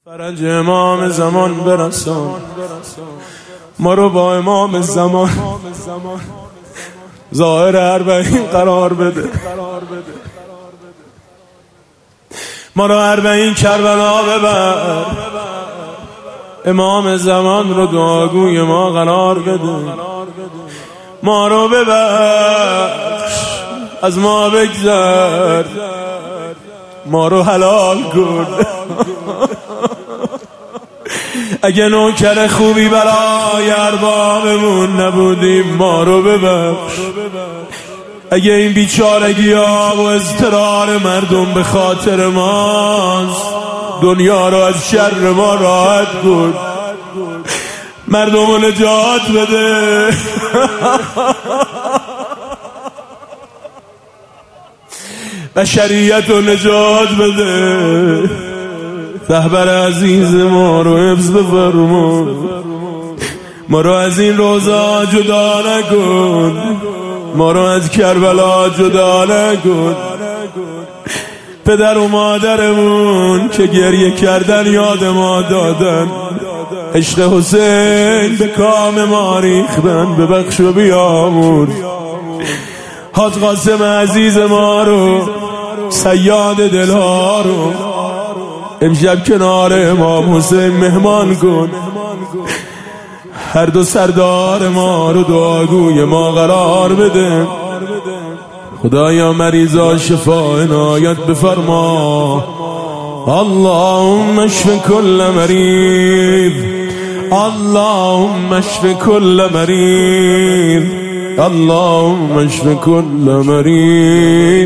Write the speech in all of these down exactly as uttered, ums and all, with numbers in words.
فرج امام زمان برسان، ما رو با امام زمان ظاهر اربعین قرار بده، ما رو اربعین کربلا ببر، امام زمان رو دعاگوی ما قرار بده، ما رو ببخش، از ما بگذر، ما رو حلال کن. اگه نوکر خوبی برای اربابمون نبودیم ما رو ببخش، اگه این بیچارگی ها و اضطرار مردم به خاطر ماست، دنیا رو از شر ما راحت کن، مردم رو نجات بده. بشریت رو نجات بده، رهبر عزیز ما رو حفظ بفرما، ما رو از این روزا جدا نکن، ما رو از کربلا جدا نکن. پدر و مادرمون که گریه کردن یاد ما دادن، عشق حسین به کام ما ریختن، ببخش و بیامرز. حاج قاسم عزیز ما رو، صیاد دلها رو امشب کنار امام حسین مهمان کن، هر دو سردار ما رو دعاگوی ما قرار بده. خدایا مریضا شفا عنایت بفرما، اللهم اشف کل مریض، اللهم اشف کل مریض، اللهم اشف کل مریض.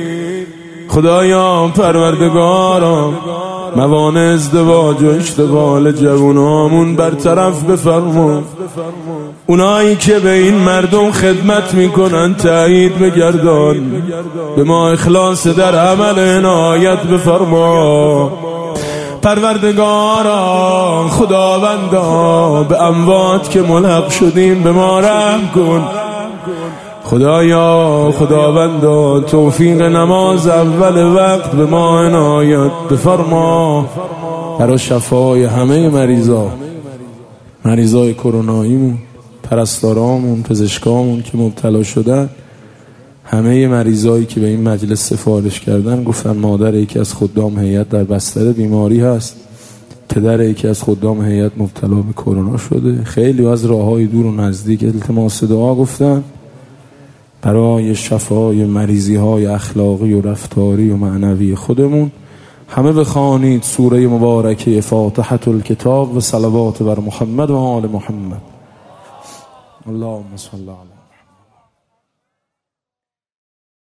خدایا پروردگارا موانع ازدواج و اشتغال جوانامون برطرف بفرما، اونایی که به این مردم خدمت میکنن تایید بگردان، به ما اخلاص در عمل عنایت بفرما. پروردگارا خداوندا به اموات که ملحق شدیم به ما رحم کن. خدایا خداوندا توفیق نماز اول وقت به ما عنایت بفرما، برای شفای همه مریضا، مریضای کروناییمون، پرستارامون، پزشکامون که مبتلا شدن، همه مریضایی که به این مجلس سفارش کردن. گفتن مادر یکی از خدام هیئت در بستر بیماری هست، پدر یکی از خدام هیئت مبتلا به کرونا شده. خیلی از راههای دور و نزدیک التماس دعا گفتن برای شفای مریضی های اخلاقی و رفتاری و معنوی خودمون. همه بخوانید سوره مبارکه فاتحة الکتاب و صلوات بر محمد و آل محمد. اللهم صل علی